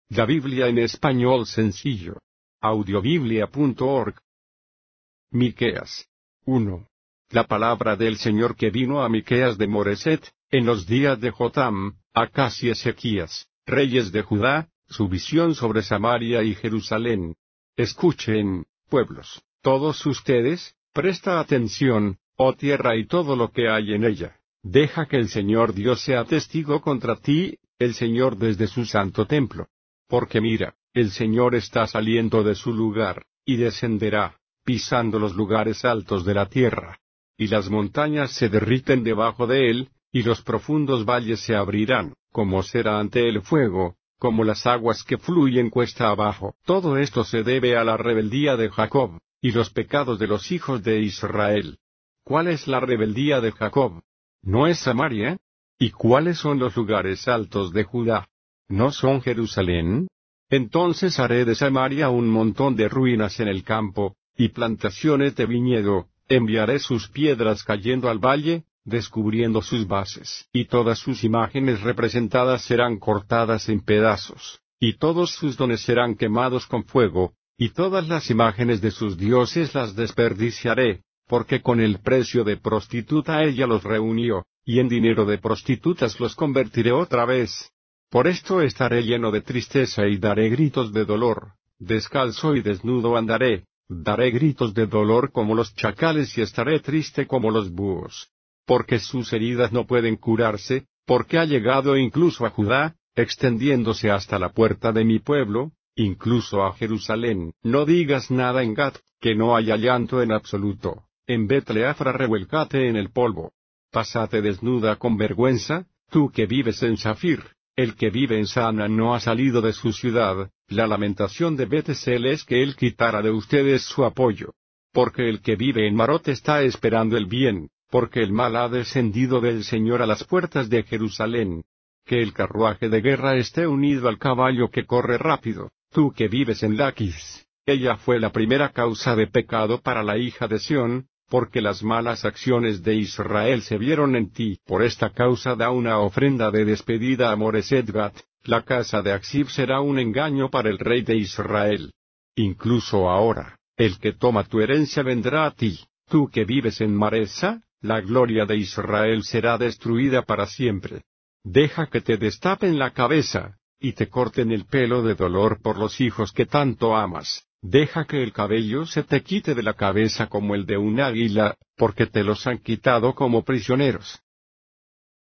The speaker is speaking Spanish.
La Biblia en español sencillo. Audiobiblia.org. Miqueas 1. La palabra del Señor que vino a Miqueas de Moreset, en los días de Jotam, Acaz y Ezequías, reyes de Judá, su visión sobre Samaria y Jerusalén. Escuchen, pueblos, todos ustedes, presta atención, oh tierra y todo lo que hay en ella. Deja que el Señor Dios sea testigo contra ti, el Señor desde su santo templo. Porque mira, el Señor está saliendo de su lugar, y descenderá, pisando los lugares altos de la tierra. Y las montañas se derriten debajo de él, y los profundos valles se abrirán, como será ante el fuego, como las aguas que fluyen cuesta abajo. Todo esto se debe a la rebeldía de Jacob, y los pecados de los hijos de Israel. ¿Cuál es la rebeldía de Jacob? ¿No es Samaria? ¿Y cuáles son los lugares altos de Judá? ¿No son Jerusalén? Entonces haré de Samaria un montón de ruinas en el campo, y plantaciones de viñedo, enviaré sus piedras cayendo al valle, descubriendo sus bases, y todas sus imágenes representadas serán cortadas en pedazos, y todos sus dones serán quemados con fuego, y todas las imágenes de sus dioses las desperdiciaré, porque con el precio de prostituta ella los reunió, y en dinero de prostitutas los convertiré otra vez. Por esto estaré lleno de tristeza y daré gritos de dolor, descalzo y desnudo andaré, daré gritos de dolor como los chacales y estaré triste como los búhos. Porque sus heridas no pueden curarse, porque ha llegado incluso a Judá, extendiéndose hasta la puerta de mi pueblo, incluso a Jerusalén. No digas nada en Gat, que no haya llanto en absoluto, en Bet-leafra revuélcate en el polvo. Pásate desnuda con vergüenza, tú que vives en Zafir. El que vive en Sana no ha salido de su ciudad, la lamentación de Bet-esel es que él quitara de ustedes su apoyo. Porque el que vive en Marot está esperando el bien, porque el mal ha descendido del Señor a las puertas de Jerusalén. Que el carruaje de guerra esté unido al caballo que corre rápido, tú que vives en Laquis, ella fue la primera causa de pecado para la hija de Sión, porque las malas acciones de Israel se vieron en ti. Por esta causa da una ofrenda de despedida a Moreset-Gat, la casa de Axib será un engaño para el rey de Israel. Incluso ahora, el que toma tu herencia vendrá a ti, tú que vives en Maresa, la gloria de Israel será destruida para siempre. Deja que te destapen la cabeza, y te corten el pelo de dolor por los hijos que tanto amas. Deja que el cabello se te quite de la cabeza como el de un águila, porque te los han quitado como prisioneros.